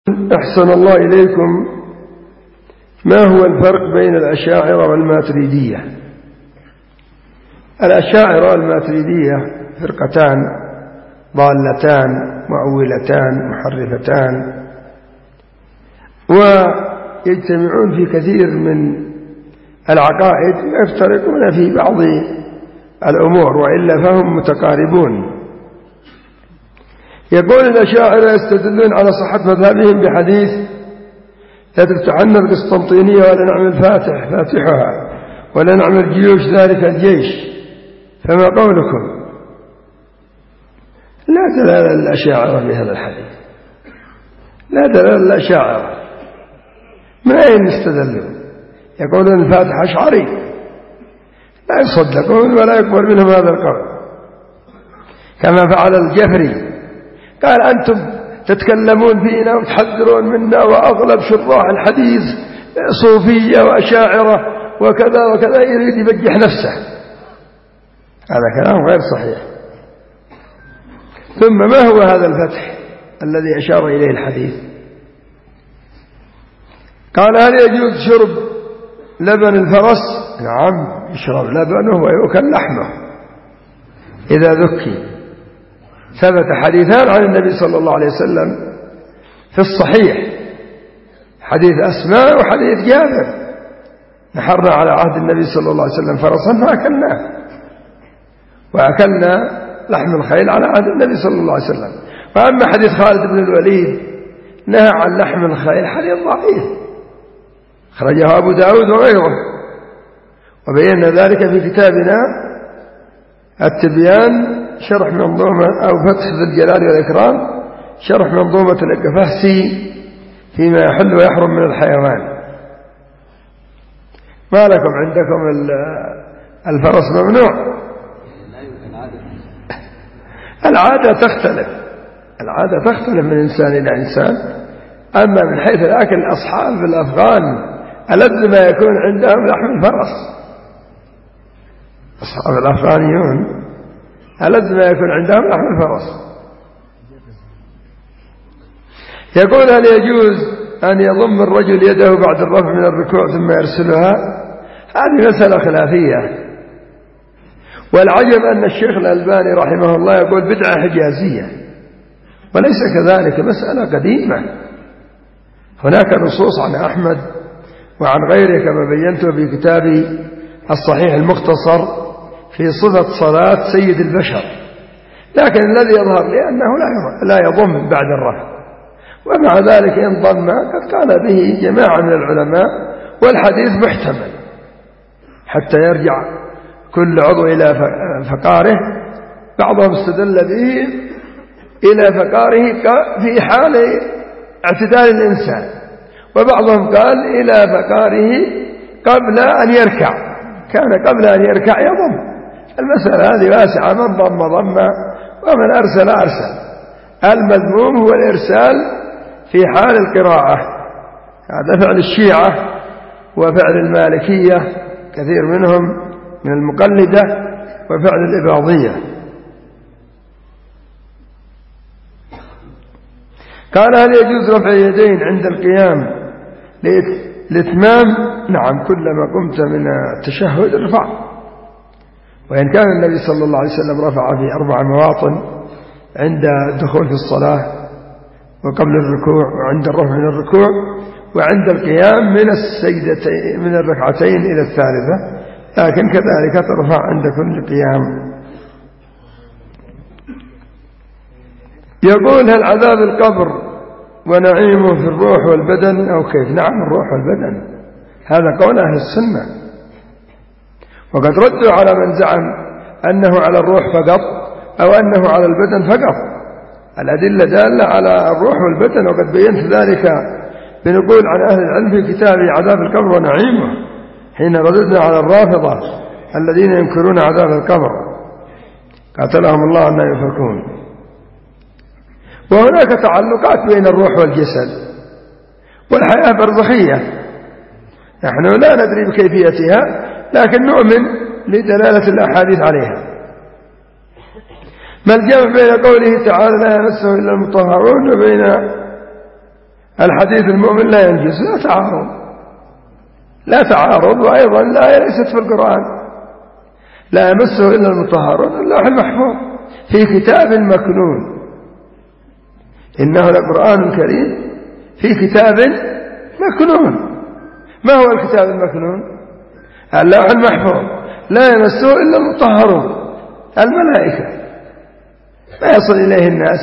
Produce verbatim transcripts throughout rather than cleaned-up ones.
أحسن الله إليكم. ما هو الفرق بين الأشاعرة والماتريدية؟ الأشاعرة والماتريدية فرقتان ضالتان مؤولتان محرفتان، ويجتمعون في كثير من العقائد ويفترقون في بعض الأمور، وإلا فهم متقاربون. يقول الأشاعرة يستدلون على صحة مذهبهم بحديث لا تفتحن القسطنطينية ولا نعمل فاتح فاتحها ولا نعمل جيوش ذلك الجيش، فما قولكم؟ لا دلالة للأشاعرة بهذا الحديث، لا دلالة للأشاعرة. من أين يستدلون؟ يقولون الفاتح أشعري، لا يصدقون ولا يقبل منهم هذا القول، كما فعل الجفري، قال أنتم تتكلمون فينا وتحذرون منا، وأغلب شراح الحديث صوفية وأشاعرة وكذا وكذا، يريد يبجح نفسه. هذا كلام غير صحيح. ثم ما هو هذا الفتح الذي أشار إليه الحديث؟ قال هل يجوز شرب لبن الفرس؟ نعم، يشرب لبنه ويؤكل لحمه إذا ذكي. ثبت حديثان عن النبي صلى الله عليه وسلم في الصحيح، حديث أسماء وحديث جابر، نحرنا على عهد النبي صلى الله عليه وسلم فرسا فأكلناه، وأكلنا لحم الخيل على عهد النبي صلى الله عليه وسلم. وأما حديث خالد بن الوليد نهى عن لحم الخيل، حديث ضعيف خرجه أبو داود وغيره، وبينا ذلك في كتابنا التبيان شرح منظومة أو فتح ذي الجلال والإكرام شرح منظومة القفهسي فيما يحل ويحرم من الحيوان. ما لكم عندكم الفرس ممنوع؟ العادة تختلف، العادة تختلف من إنسان إلى إنسان. أما من حيث الأكل، أصحاب الأفغان ألذ ما يكون عندهم لحم الفرس، أصحاب الأفغانيون ألذ ما يكون عندهم لحم الفرس. يقول هل يجوز أن يضم الرجل يده بعد الرفع من الركوع ثم يرسلها؟ هذه مسألة خلافية، والعجب أن الشيخ الألباني رحمه الله يقول بدعة حجازية، وليس كذلك، مسألة قديمة. هناك نصوص عن أحمد وعن غيره كما بينته في كتابي الصحيح المختصر في صفة صلاة سيد البشر، لكن الذي يظهر لي أنه لا يضم بعد الرفع، ومع ذلك إن ضم قد قال به جماعة من العلماء، والحديث محتمل حتى يرجع كل عضو إلى فقاره. بعضهم استدل به إلى فقاره في حال اعتدال الإنسان، وبعضهم قال إلى فقاره قبل أن يركع، كان قبل أن يركع يضم. المسألة هذه واسعة، من ضم ضم ومن أرسل أرسل. المذموم هو الإرسال في حال القراءة، هذا فعل الشيعة وفعل المالكية كثير منهم من المقلدة، وفعل الإباضية. قال هل يجوز رفع اليدين عند القيام لإتمام؟ نعم، كلما قمت من التشهد ارفع، وإن كان النبي صلى الله عليه وسلم رفع في أربع مواطن: عند الدخول في الصلاة، وقبل الركوع، وعند الرفع من الركوع، وعند القيام من السجدتين من الركعتين إلى الثالثة، لكن كذلك ترفع عند كل قيام. يقول هل عذاب القبر ونعيمه في الروح والبدن أو كيف؟ نعم، الروح والبدن، هذا قول أهل السنة، وقد ردوا على من زعم أنه على الروح فقط أو أنه على البدن فقط. الأدلة دالة على الروح والبدن، وقد بينت ذلك بنقول عن أهل العلم في كتاب عذاب القبر ونعيمه، حين رددنا على الرافضة الذين ينكرون عذاب القبر، قاتلهم الله أن يفكون. وهناك تعلقات بين الروح والجسد، والحياة برزخية، نحن لا ندري بكيفيتها، لكن نؤمن لدلالة الأحاديث عليها. ما الجمع بين قوله تعالى لا يمسه إلا المطهرون وبين الحديث المؤمن لا ينجس، لا تعارض، لا تعارض. وأيضا الآية ليست في القرآن، لا يمسه إلا المطهرون، اللوح المحفوظ في كتاب مكنون، إنه لقرآن كريم في كتاب مكنون. ما هو الكتاب المكنون؟ اللوح المحفوظ، لا يمسه إلا المطهرون، الملائكة، ما يصل إليه الناس.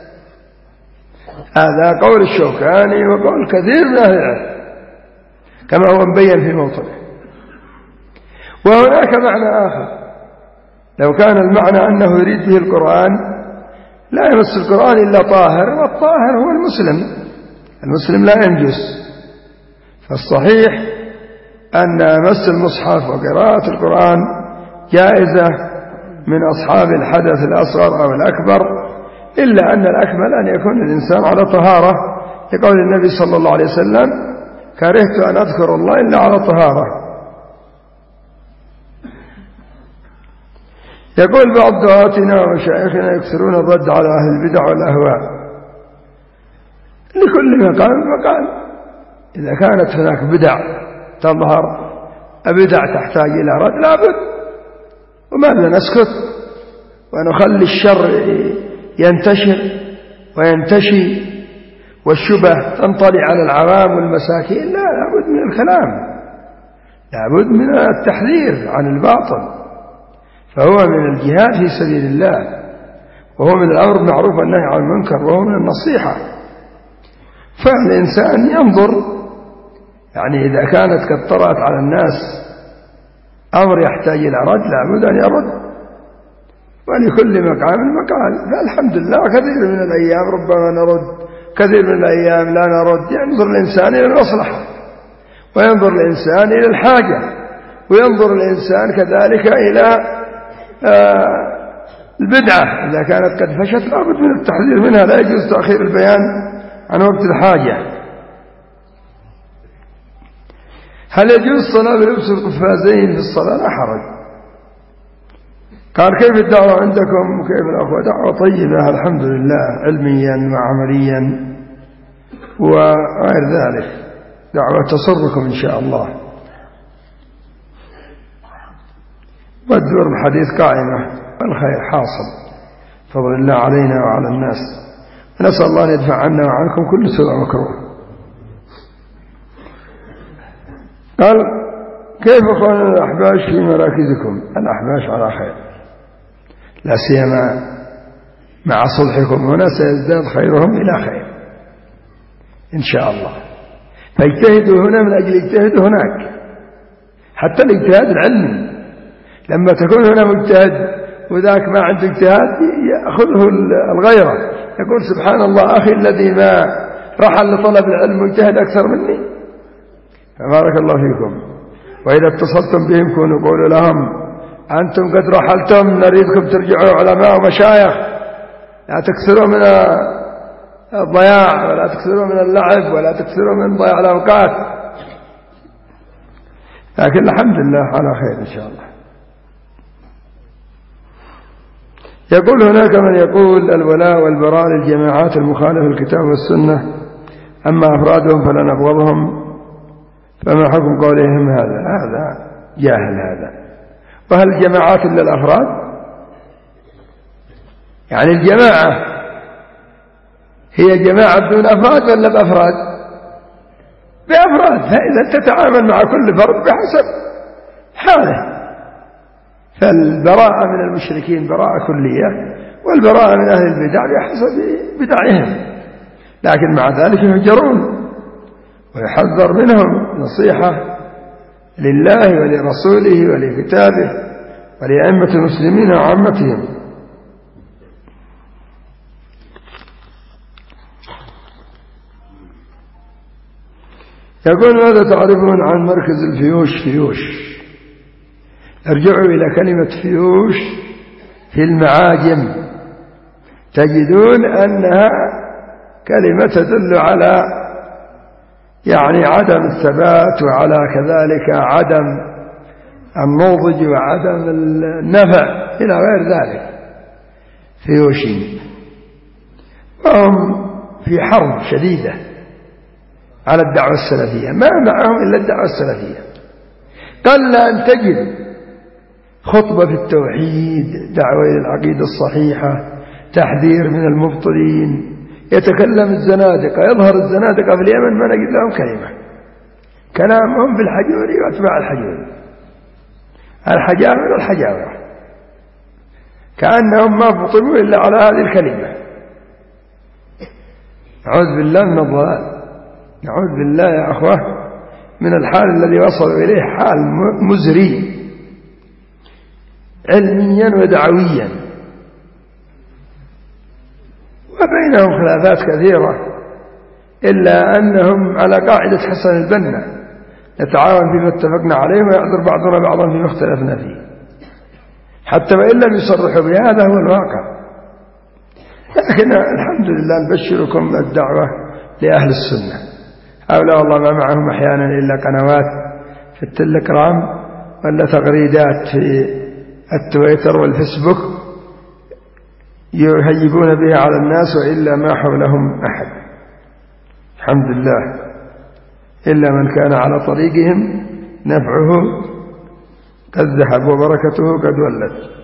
هذا قول الشوكاني وقول كثير من أهل العلم كما هو مبين في موطنه. وهناك معنى آخر، لو كان المعنى أنه يريد به القرآن، لا يمس القرآن إلا طاهر، والطاهر هو المسلم، المسلم لا ينجس. فالصحيح أن مس المصحف وقراءة القرآن جائزة من أصحاب الحدث الأصغر أو الأكبر، إلا أن الأكمل أن يكون الإنسان على طهارة، لقول النبي صلى الله عليه وسلم: كرهت أن أذكر الله إلا على طهارة. يقول بعض دعاتنا ومشايخنا يكثرون الرد على أهل البدع والأهواء، لكل مقام مقال. إذا كانت هناك بدع تظهر، بدع تحتاج إلى رد، لابد، وماذا نسكت ونخلي الشر ينتشر وينتشي والشبه تنطلي على العوام والمساكين؟ لا، لابد من الكلام، لابد من التحذير عن الباطل، فهو من الجهاد في سبيل الله، وهو من الأمر بالمعروف والنهي عن المنكر، وهو من النصيحة. فالإنسان ينظر، يعني إذا كانت قد طرأت على الناس أمر يحتاج إلى رد، لابد أن يرد، ولكل مقام مقال. فالحمد لله كثير من الأيام ربما نرد، كثير من الأيام لا نرد. ينظر الإنسان إلى المصلحة، وينظر الإنسان إلى الحاجة، وينظر الإنسان كذلك إلى آه البدعة إذا كانت قد فشت، لابد من التحذير منها، لا يجوز تأخير البيان عن وقت الحاجة. هل يجوز الصلاة بلبس القفازين في الصلاة؟ لا حرج. قال: كيف الدعوة عندكم وكيف الأخوة؟ دعوة طيبة الحمد لله، علميا وعمليا وغير ذلك، دعوة تسركم إن شاء الله. والدور الحديث قائمة، والخير حاصل فضل الله علينا وعلى الناس، ونسأل الله أن يدفع عنا وعنكم كل سوء ومكروه. قال: كيف أخواننا الأحباش في مراكزكم؟ الأحباش على خير، لا سيما مع صلحكم هنا سيزداد خيرهم إلى خير إن شاء الله. فاجتهدوا هنا من أجل اجتهدوا هناك، حتى الاجتهاد العلمي. لما تكون هنا مجتهد وذاك ما عنده اجتهاد يأخذه الغيرة، يقول: سبحان الله، أخي الذي ما رحل لطلب العلم مجتهد أكثر مني. فبارك الله فيكم. وإذا اتصلتم بهم كونوا قولوا لهم: أنتم قد رحلتم، نريدكم ترجعوا علماء ومشايخ، لا تكثروا من الضياع، ولا تكثروا من اللعب، ولا تكثروا من ضياع الأوقات. لكن الحمد لله على خير إن شاء الله. يقول: هناك من يقول الولاء والبراء للجماعات المخالفة للكتاب والسنة، أما أفرادهم فلا نبغضهم، فما حكم قولهم هذا؟ هذا جاهل هذا. وهل الجماعات إلا الأفراد؟ يعني الجماعة هي جماعة بدون أفراد ولا بأفراد؟ بأفراد. فإذا تتعامل مع كل فرد بحسب حاله. فالبراءة من المشركين براءة كلية، والبراءة من أهل البدع بحسب بدعهم، لكن مع ذلك يهجرون ويحذر منهم، نصيحة لله ولرسوله ولكتابه ولأئمة المسلمين وعامتهم. يقول: ماذا تعرفون عن مركز الفيوش؟ فيوش، ارجعوا إلى كلمة فيوش في المعاجم تجدون أنها كلمة تدل على يعني عدم الثبات، وعلى كذلك عدم النضج وعدم النفع إلى غير ذلك. فيوشين، وهم في حرب شديدة على الدعوة السلفية، ما معهم إلا الدعوة السلفية. قل أن تجد خطبة في التوحيد، دعوة إلى العقيدة الصحيحة، تحذير من المبطلين، يتكلم الزنادقة، يظهر الزنادقة في اليمن ما نجد لهم كلمة، كلامهم في الحجوري وأتباع الحجوري، الحجامر والحجاورة، كأنهم ما فطروا إلا على هذه الكلمة. نعوذ بالله من الضلال، نعوذ بالله يا أخوة من الحال الذي وصلوا إليه، حال مزري علميا ودعويا، وبينهم خلافات كثيرة، إلا أنهم على قاعدة حسن البنا، نتعاون فيما اتفقنا عليه ويعذر بعضنا بعضا فيما اختلفنا فيه، حتى وإن لم يصرحوا بهذا هو الواقع. لكن الحمد لله نبشركم الدعوة لأهل السنة، هؤلاء والله ما معهم أحيانا إلا قنوات في التليجرام ولا تغريدات في التويتر والفيسبوك يهيبون بها على الناس، وإلا ما حولهم أحد الحمد لله، إلا من كان على طريقهم نفعه قد ذهب وبركته قد ولد.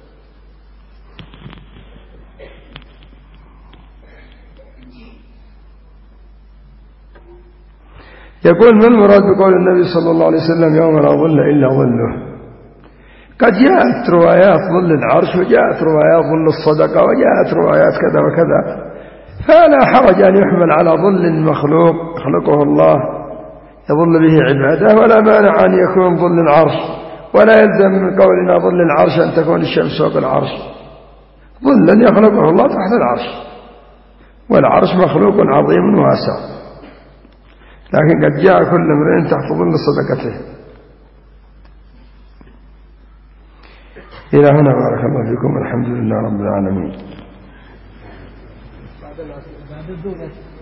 يقول ما المراد بقول النبي صلى الله عليه وسلم يوم لا ظل إلا ظله؟ قد جاءت روايات ظل العرش، وجاءت روايات ظل الصدقة، وجاءت روايات كذا وكذا، فلا حرج أن يحمل على ظل مخلوق يخلقه الله يظل به عباده، ولا مانع أن يكون ظل العرش، ولا يلزم من قولنا ظل العرش أن تكون الشمس فوق العرش، ظلا يخلقه الله تحت العرش، والعرش مخلوق عظيم واسع، لكن قد جاء كل امرئ تحت ظل صدقته. إلى هنا بارك الله فيكم، الحمد لله رب العالمين.